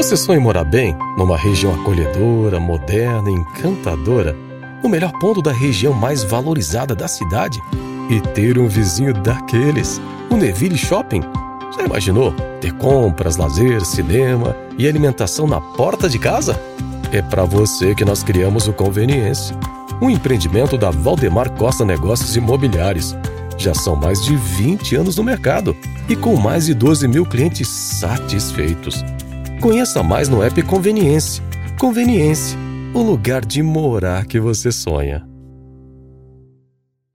Você sonha em morar bem, numa região acolhedora, moderna e encantadora, no melhor ponto da região mais valorizada da cidade e ter um vizinho daqueles, o Neville Shopping? Já imaginou ter compras, lazer, cinema e alimentação na porta de casa? É para você que nós criamos o Conveniência, um empreendimento da Valdemar Costa Negócios Imobiliários. Já são mais de 20 anos no mercado e com mais de 12 mil clientes satisfeitos. Conheça mais no app Conveniência. Conveniência, o lugar de morar que você sonha.